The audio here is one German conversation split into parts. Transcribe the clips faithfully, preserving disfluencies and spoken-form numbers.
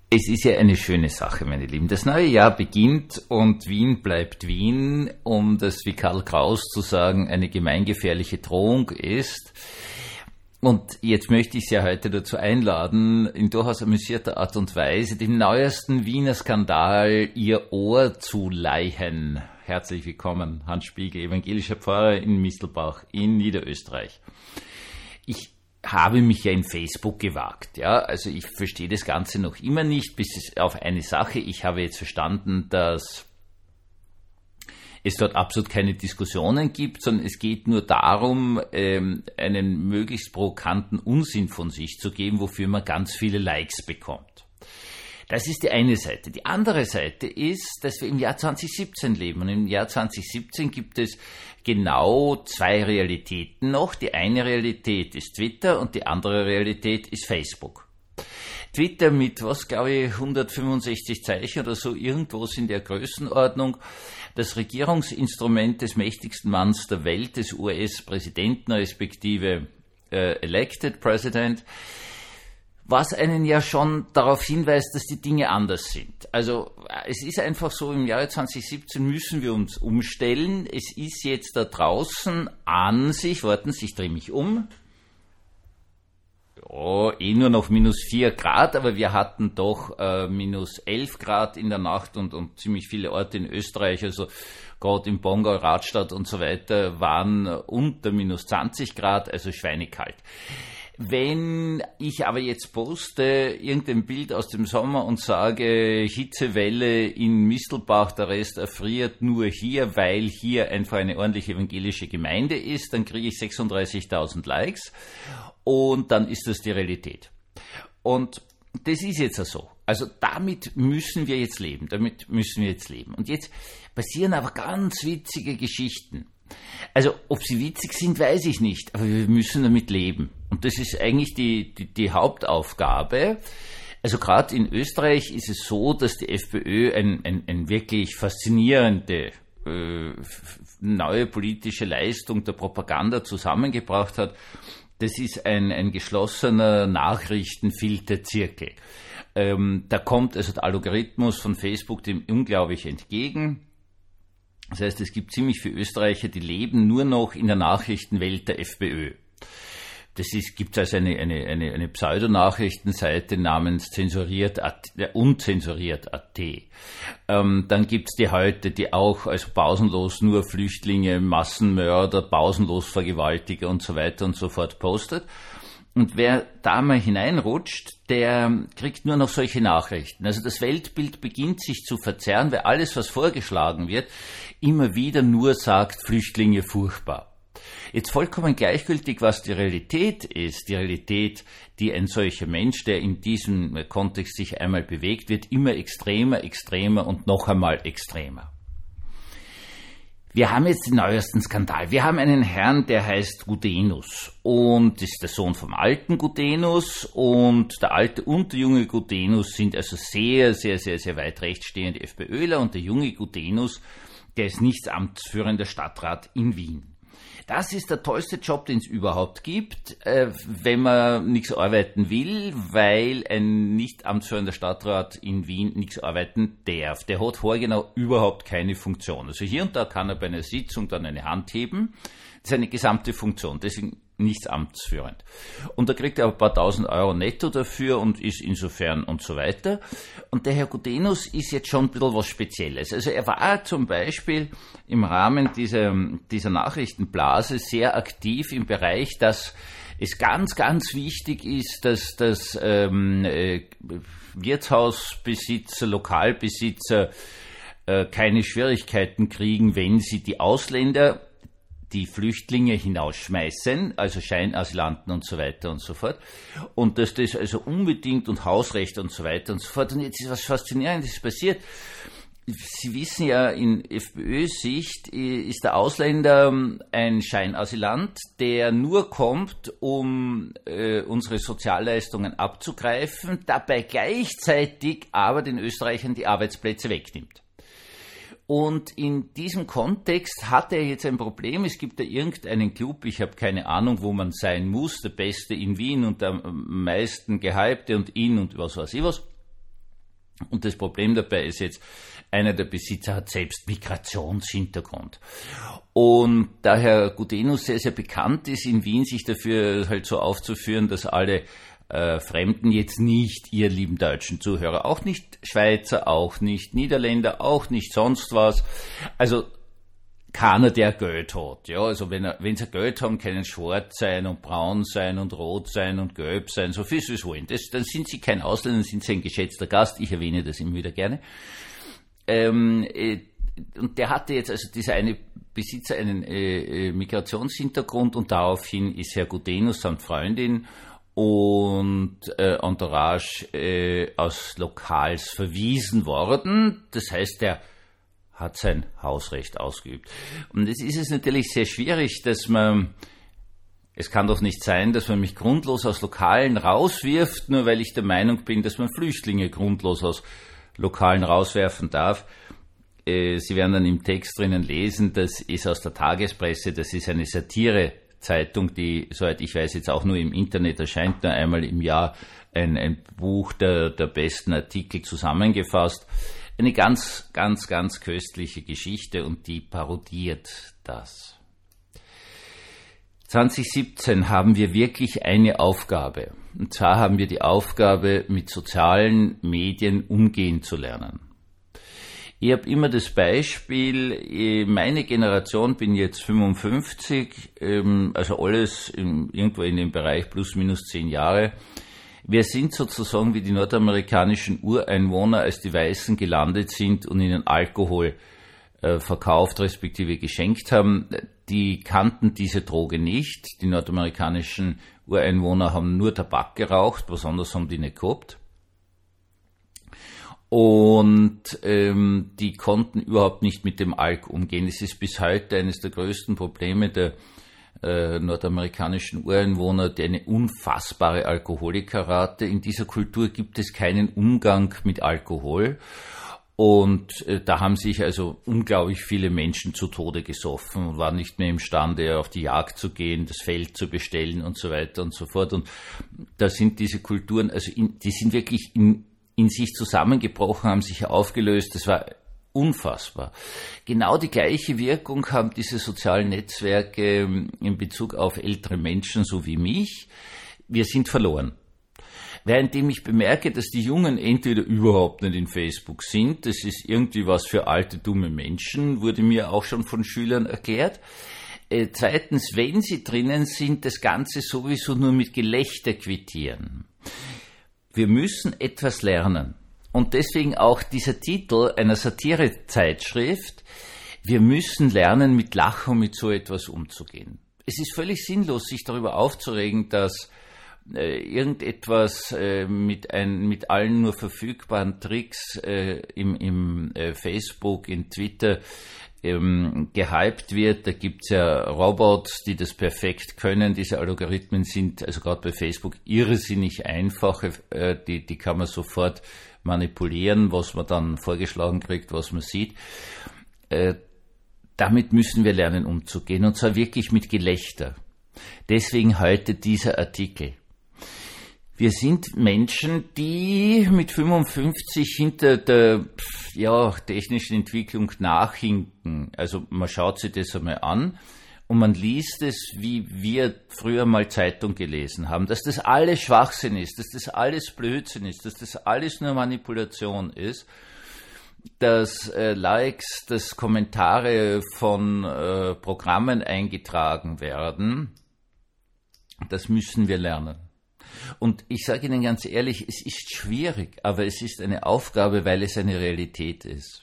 Es ist ja eine schöne Sache, meine Lieben. Das neue Jahr beginnt und Wien bleibt Wien, um das, wie Karl Kraus zu sagen, eine gemeingefährliche Drohung ist. Und jetzt möchte ich Sie ja heute dazu einladen, in durchaus amüsierter Art und Weise dem neuesten Wiener Skandal Ihr Ohr zu leihen. Herzlich willkommen, Hans Spiegel, evangelischer Pfarrer in Mistelbach in Niederösterreich. Ich habe mich ja in Facebook gewagt, ja, also ich verstehe das Ganze noch immer nicht, bis auf eine Sache. Ich habe jetzt verstanden, dass es dort absolut keine Diskussionen gibt, sondern es geht nur darum, ähm, einen möglichst provokanten Unsinn von sich zu geben, wofür man ganz viele Likes bekommt. Das ist die eine Seite. Die andere Seite ist, dass wir im Jahr zwanzig siebzehn leben. Und im Jahr zwanzig siebzehn gibt es genau zwei Realitäten noch. Die eine Realität ist Twitter und die andere Realität ist Facebook. Twitter mit, was glaube ich, hundertfünfundsechzig Zeichen oder so, irgendwas in der Größenordnung. Das Regierungsinstrument des mächtigsten Manns der Welt, des U S-Präsidenten, respektive äh, Elected President, was einen ja schon darauf hinweist, dass die Dinge anders sind. Also es ist einfach so, im Jahre zwanzig siebzehn müssen wir uns umstellen. Es ist jetzt da draußen an sich, warten Sie, ich drehe mich um, ja, eh nur noch minus vier Grad, aber wir hatten doch äh, minus elf Grad in der Nacht und, und ziemlich viele Orte in Österreich, also gerade im Bongau, Radstadt und so weiter, waren unter minus zwanzig Grad, also schweinekalt. Wenn ich aber jetzt poste irgendein Bild aus dem Sommer und sage, Hitzewelle in Mistelbach, der Rest erfriert nur hier, weil hier einfach eine ordentliche evangelische Gemeinde ist, dann kriege ich sechsunddreißigtausend Likes und dann ist das die Realität. Und das ist jetzt so. Also damit müssen wir jetzt leben, damit müssen wir jetzt leben. Und jetzt passieren aber ganz witzige Geschichten. Also, ob sie witzig sind, weiß ich nicht, aber wir müssen damit leben. Und das ist eigentlich die, die, die Hauptaufgabe. Also gerade in Österreich ist es so, dass die FPÖ ein, ein, ein wirklich faszinierende äh, neue politische Leistung der Propaganda zusammengebracht hat. Das ist ein, ein geschlossener Nachrichtenfilterzirkel. Ähm, da kommt also der Algorithmus von Facebook dem unglaublich entgegen. Das heißt, es gibt ziemlich viele Österreicher, die leben nur noch in der Nachrichtenwelt der FPÖ. Das ist, gibt es also eine, eine, eine, eine Pseudonachrichtenseite namens zensuriert äh, unzensuriert Punkt at. Ähm, dann gibt es die heute, die auch also pausenlos nur Flüchtlinge, Massenmörder, pausenlos Vergewaltiger und so weiter und so fort postet. Und wer da mal hineinrutscht, der kriegt nur noch solche Nachrichten. Also das Weltbild beginnt sich zu verzerren, weil alles, was vorgeschlagen wird, immer wieder nur sagt, Flüchtlinge furchtbar. Jetzt vollkommen gleichgültig, was die Realität ist. Die Realität, die ein solcher Mensch, der in diesem Kontext sich einmal bewegt, wird immer extremer, extremer und noch einmal extremer. Wir haben jetzt den neuesten Skandal. Wir haben einen Herrn, der heißt Gudenus und ist der Sohn vom alten Gudenus und der alte und der junge Gudenus sind also sehr, sehr, sehr, sehr weit rechtsstehende FPÖler und der junge Gudenus, der ist nichtsamtsführender Stadtrat in Wien. Das ist der tollste Job, den es überhaupt gibt, äh, wenn man nichts arbeiten will, weil ein nicht amtsführender Stadtrat in Wien nichts arbeiten darf. Der hat vorgenau überhaupt keine Funktion. Also hier und da kann er bei einer Sitzung dann eine Hand heben. Das ist eine gesamte Funktion, deswegen nichts amtsführend. Und da kriegt er ein paar tausend Euro netto dafür und ist insofern und so weiter. Und der Herr Gudenus ist jetzt schon ein bisschen was Spezielles. Also er war zum Beispiel im Rahmen dieser, dieser Nachrichtenblase sehr aktiv im Bereich, dass es ganz, ganz wichtig ist, dass, dass ähm, äh, Wirtshausbesitzer, Lokalbesitzer äh, keine Schwierigkeiten kriegen, wenn sie die Ausländer, die Flüchtlinge hinausschmeißen, also Scheinasylanten und so weiter und so fort. Und dass das also unbedingt und Hausrecht und so weiter und so fort. Und jetzt ist was Faszinierendes passiert. Sie wissen ja, in FPÖ-Sicht ist der Ausländer ein Scheinasylant, der nur kommt, um äh, unsere Sozialleistungen abzugreifen, dabei gleichzeitig aber den Österreichern die Arbeitsplätze wegnimmt. Und in diesem Kontext hat er jetzt ein Problem. Es gibt da irgendeinen Club, ich habe keine Ahnung, wo man sein muss, der Beste in Wien und der am meisten Gehypte und in und was weiß ich was. Und das Problem dabei ist jetzt, einer der Besitzer hat selbst Migrationshintergrund. Und da Herr Gudenus sehr, sehr bekannt ist in Wien, sich dafür halt so aufzuführen, dass alle äh, Fremden jetzt nicht, ihr lieben deutschen Zuhörer, auch nicht Schweizer, auch nicht Niederländer, auch nicht sonst was, also keiner, der Geld hat. Ja, also wenn er, wenn sie Geld haben, können schwarz sein und braun sein und rot sein und gelb sein, so viel sie es wollen. Das, dann sind sie kein Ausländer, dann sind sie ein geschätzter Gast. Ich erwähne das immer wieder gerne. Ähm, äh, und der hatte jetzt, also dieser eine Besitzer, einen äh, Migrationshintergrund, und daraufhin ist Herr Gudenus samt Freundin und äh, Entourage äh, aus Lokals verwiesen worden. Das heißt, der hat sein Hausrecht ausgeübt. Und jetzt ist es natürlich sehr schwierig, dass man, es kann doch nicht sein, dass man mich grundlos aus Lokalen rauswirft, nur weil ich der Meinung bin, dass man Flüchtlinge grundlos aus Lokalen rauswerfen darf. Äh, Sie werden dann im Text drinnen lesen, das ist aus der Tagespresse, das ist eine Satire-Zeitung, die, soweit ich weiß, jetzt auch nur im Internet erscheint, nur einmal im Jahr ein, ein Buch der, der besten Artikel zusammengefasst. Eine ganz, ganz, ganz köstliche Geschichte, und die parodiert das. zwanzig siebzehn haben wir wirklich eine Aufgabe. Und zwar haben wir die Aufgabe, mit sozialen Medien umgehen zu lernen. Ich habe immer das Beispiel, meine Generation, bin jetzt fünfundfünfzig, also alles irgendwo in dem Bereich plus minus zehn Jahre. Wir sind sozusagen wie die nordamerikanischen Ureinwohner, als die Weißen gelandet sind und ihnen Alkohol äh, verkauft respektive geschenkt haben. Die kannten diese Droge nicht. Die nordamerikanischen Ureinwohner haben nur Tabak geraucht, was anderes haben die nicht gehabt. Und ähm, die konnten überhaupt nicht mit dem Alk umgehen. Es ist bis heute eines der größten Probleme der Äh, nordamerikanischen Ureinwohner, die eine unfassbare Alkoholikerrate. In dieser Kultur gibt es keinen Umgang mit Alkohol, und äh, da haben sich also unglaublich viele Menschen zu Tode gesoffen und waren nicht mehr imstande, auf die Jagd zu gehen, das Feld zu bestellen und so weiter und so fort. Und da sind diese Kulturen, also in, die sind wirklich in, in sich zusammengebrochen, haben sich aufgelöst. Das war unfassbar. Genau die gleiche Wirkung haben diese sozialen Netzwerke in Bezug auf ältere Menschen, so wie mich. Wir sind verloren. Währenddem ich bemerke, dass die Jungen entweder überhaupt nicht in Facebook sind, das ist irgendwie was für alte, dumme Menschen, wurde mir auch schon von Schülern erklärt. Äh, zweitens, wenn sie drinnen sind, das Ganze sowieso nur mit Gelächter quittieren. Wir müssen etwas lernen. Und deswegen auch dieser Titel einer Satirezeitschrift: Wir müssen lernen, mit Lachen mit so etwas umzugehen. Es ist völlig sinnlos, sich darüber aufzuregen, dass äh, irgendetwas äh, mit, ein, mit allen nur verfügbaren Tricks äh, im, im äh, Facebook, in Twitter ähm, gehypt wird. Da gibt's ja Robots, die das perfekt können. Diese Algorithmen sind, also gerade bei Facebook, irrsinnig einfach. Äh, die, die kann man sofort manipulieren, was man dann vorgeschlagen kriegt, was man sieht. Äh, damit müssen wir lernen umzugehen, und zwar wirklich mit Gelächter. Deswegen heute dieser Artikel. Wir sind Menschen, die mit fünfundfünfzig hinter der ja, technischen Entwicklung nachhinken. Also man schaut sich das einmal an und man liest es, wie wir früher mal Zeitung gelesen haben, dass das alles Schwachsinn ist, dass das alles Blödsinn ist, dass das alles nur Manipulation ist, dass äh, Likes, dass Kommentare von äh, Programmen eingetragen werden. Das müssen wir lernen. Und ich sage Ihnen ganz ehrlich, es ist schwierig, aber es ist eine Aufgabe, weil es eine Realität ist.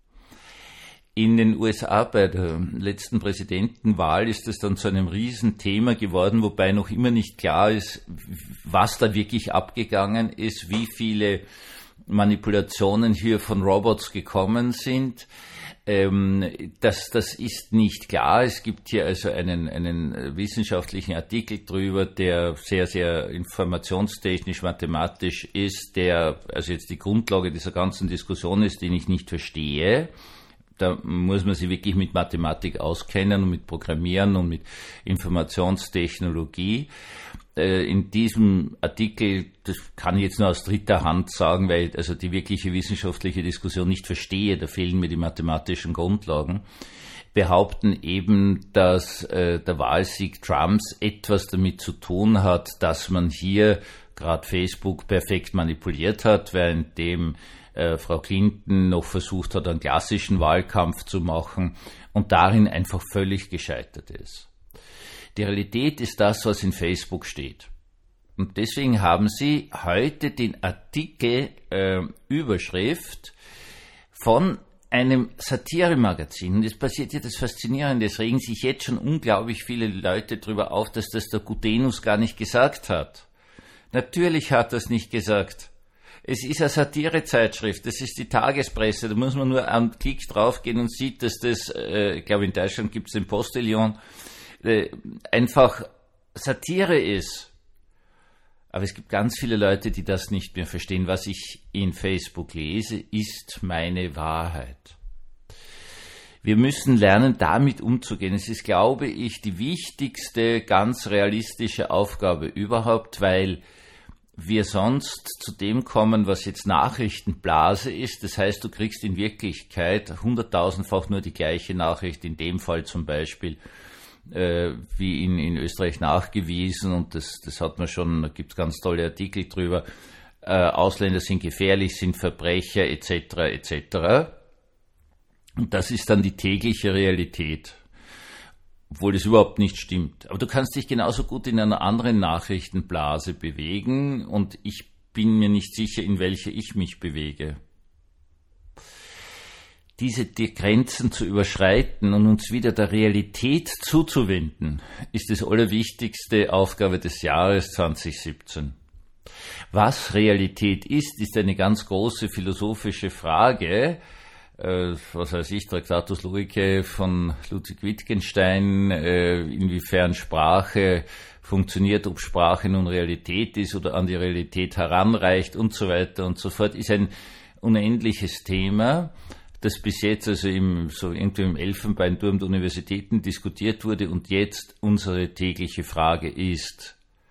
In den U S A bei der letzten Präsidentenwahl ist es dann zu einem Riesenthema geworden, wobei noch immer nicht klar ist, was da wirklich abgegangen ist, wie viele Manipulationen hier von Robots gekommen sind. Ähm, das, das ist nicht klar. Es gibt hier also einen, einen wissenschaftlichen Artikel drüber, der sehr, sehr informationstechnisch, mathematisch ist, der also jetzt die Grundlage dieser ganzen Diskussion ist, den ich nicht verstehe. da muss man sich wirklich mit Mathematik auskennen und mit Programmieren und mit Informationstechnologie. In diesem Artikel, das kann ich jetzt nur aus dritter Hand sagen, weil ich also die wirkliche wissenschaftliche Diskussion nicht verstehe, da fehlen mir die mathematischen Grundlagen, behaupten eben, dass äh, der Wahlsieg Trumps etwas damit zu tun hat, dass man hier gerade Facebook perfekt manipuliert hat, währenddem äh, Frau Clinton noch versucht hat, einen klassischen Wahlkampf zu machen und darin einfach völlig gescheitert ist. Die Realität ist das, was in Facebook steht. Und deswegen haben sie heute den Artikel äh, Überschrift von einem Satiremagazin. Und es passiert ja das Faszinierende, es regen sich jetzt schon unglaublich viele Leute darüber auf, dass das der Gutenus gar nicht gesagt hat. Natürlich hat er es nicht gesagt. Es ist eine Satirezeitschrift, das ist die Tagespresse, da muss man nur einen Klick draufgehen und sieht, dass das, äh, ich glaube in Deutschland gibt es den Postillon, einfach Satire ist. Aber es gibt ganz viele Leute, die das nicht mehr verstehen. Was ich in Facebook lese, ist meine Wahrheit. Wir müssen lernen, damit umzugehen. Es ist, glaube ich, die wichtigste, ganz realistische Aufgabe überhaupt, weil wir sonst zu dem kommen, was jetzt Nachrichtenblase ist. Das heißt, du kriegst in Wirklichkeit hunderttausendfach nur die gleiche Nachricht, in dem Fall zum Beispiel wie in, in Österreich nachgewiesen, und das, das hat man schon, da gibt es ganz tolle Artikel drüber, äh, Ausländer sind gefährlich, sind Verbrecher et cetera et cetera. Und das ist dann die tägliche Realität, obwohl das überhaupt nicht stimmt. Aber du kannst dich genauso gut in einer anderen Nachrichtenblase bewegen, und ich bin mir nicht sicher, in welcher ich mich bewege. Diese die Grenzen zu überschreiten und uns wieder der Realität zuzuwenden, ist das allerwichtigste Aufgabe des Jahres zwanzig siebzehn. Was Realität ist, ist eine ganz große philosophische Frage. Äh, was weiß ich, Tractatus Logicae von Ludwig Wittgenstein, äh, inwiefern Sprache funktioniert, ob Sprache nun Realität ist oder an die Realität heranreicht und so weiter und so fort, ist ein unendliches Thema, das bis jetzt also im, so irgendwie im Elfenbeinturm der Universitäten diskutiert wurde, und jetzt unsere tägliche Frage ist: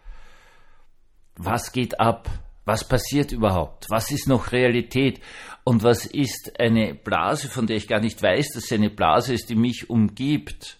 Was geht ab? Was passiert überhaupt? Was ist noch Realität? Und was ist eine Blase, von der ich gar nicht weiß, dass sie eine Blase ist, die mich umgibt?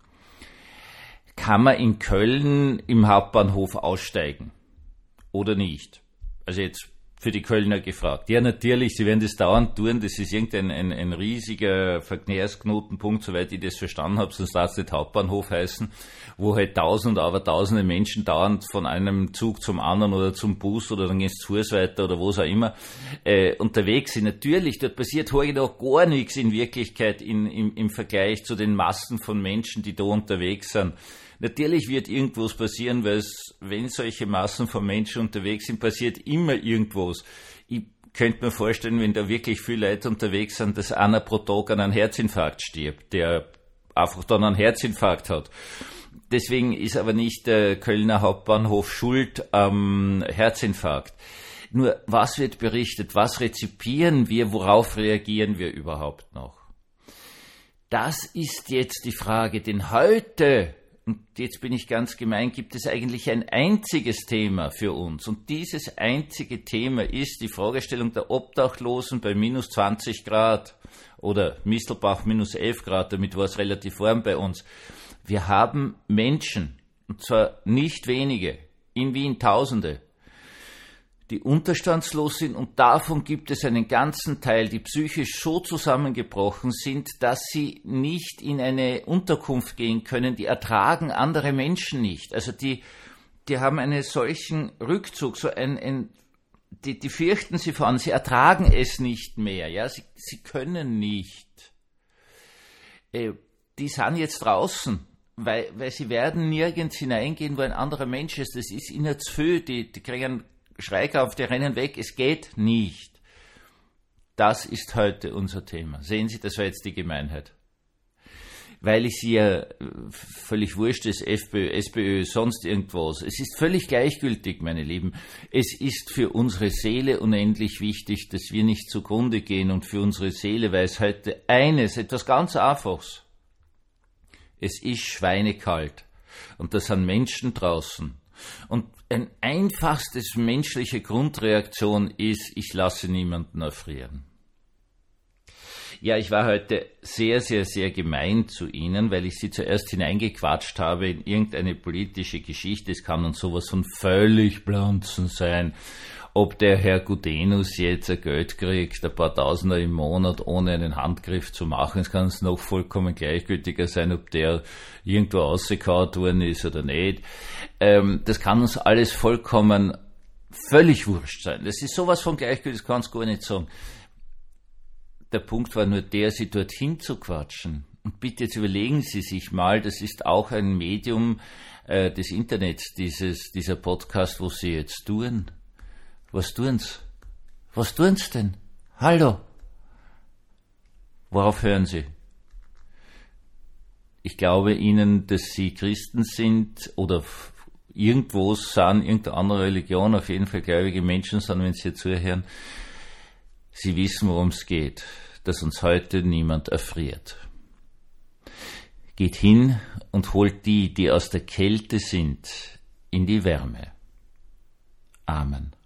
Kann man in Köln im Hauptbahnhof aussteigen oder nicht? Also jetzt für die Kölner gefragt. Ja, natürlich, sie werden das dauernd tun, das ist irgendein ein, ein riesiger Verkehrsknotenpunkt, soweit ich das verstanden habe, sonst darf es nicht Hauptbahnhof heißen, wo halt tausend, aber tausende Menschen dauernd von einem Zug zum anderen oder zum Bus oder dann geht's zu Fuß weiter oder wo auch immer äh, unterwegs sind. Natürlich, dort passiert heute noch gar nichts in Wirklichkeit in, im, im Vergleich zu den Massen von Menschen, die da unterwegs sind. Natürlich wird irgendwas passieren, weil es, wenn solche Massen von Menschen unterwegs sind, passiert immer irgendwas. Ich könnte mir vorstellen, wenn da wirklich viele Leute unterwegs sind, dass einer pro Tag an einem Herzinfarkt stirbt, der einfach dann einen Herzinfarkt hat. Deswegen ist aber nicht der Kölner Hauptbahnhof schuld am Herzinfarkt. Nur, was wird berichtet? Was rezipieren wir? Worauf reagieren wir überhaupt noch? Das ist jetzt die Frage, denn heute, und jetzt bin ich ganz gemein, gibt es eigentlich ein einziges Thema für uns. Und dieses einzige Thema ist die Fragestellung der Obdachlosen bei minus zwanzig Grad oder Mistelbach minus elf Grad, damit war es relativ warm bei uns. Wir haben Menschen, und zwar nicht wenige, in Wien Tausende, die unterstandslos sind, und davon gibt es einen ganzen Teil, die psychisch so zusammengebrochen sind, dass sie nicht in eine Unterkunft gehen können, die ertragen andere Menschen nicht. Also die, die haben einen solchen Rückzug, so ein, ein die, die fürchten sie vor, sie ertragen es nicht mehr, ja, sie, sie können nicht. Äh, die sind jetzt draußen, weil, weil sie werden nirgends hineingehen, wo ein anderer Mensch ist. Das ist ihnen zu viel, die, die kriegen Schreikampf, die rennen weg, es geht nicht. Das ist heute unser Thema. Sehen Sie, das war jetzt die Gemeinheit. weil ich sie ja völlig wurscht ist, FPÖ, SPÖ, sonst irgendwas. Es ist völlig gleichgültig, meine Lieben. Es ist für unsere Seele unendlich wichtig, dass wir nicht zugrunde gehen, und für unsere Seele weiß heute eines, etwas ganz Einfaches. Es ist schweinekalt und das sind Menschen draußen. Und eine einfachstes menschliche Grundreaktion ist, ich lasse niemanden erfrieren. Ja, ich war heute sehr, sehr, sehr gemein zu Ihnen, weil ich Sie zuerst hineingequatscht habe in irgendeine politische Geschichte. Es kann uns sowas von völlig Blanzen sein, ob der Herr Gudenus jetzt ein Geld kriegt, ein paar Tausender im Monat, ohne einen Handgriff zu machen. Es kann uns noch vollkommen gleichgültiger sein, ob der irgendwo rausgekaut worden ist oder nicht. Ähm, das kann uns alles vollkommen völlig wurscht sein. Das ist sowas von gleichgültig, das kann es gar nicht sagen. Der Punkt war nur der, Sie dorthin zu quatschen. Und bitte jetzt überlegen Sie sich mal, das ist auch ein Medium äh, des Internets, dieses, dieser Podcast, wo Sie jetzt tun. Was tun's? Was tun's denn? Hallo? Worauf hören Sie? Ich glaube Ihnen, dass Sie Christen sind oder irgendwo sind, irgendeine andere Religion, auf jeden Fall gläubige Menschen sind, wenn Sie hier zuhören. Sie wissen, worum es geht, dass uns heute niemand erfriert. Geht hin und holt die, die aus der Kälte sind, in die Wärme. Amen.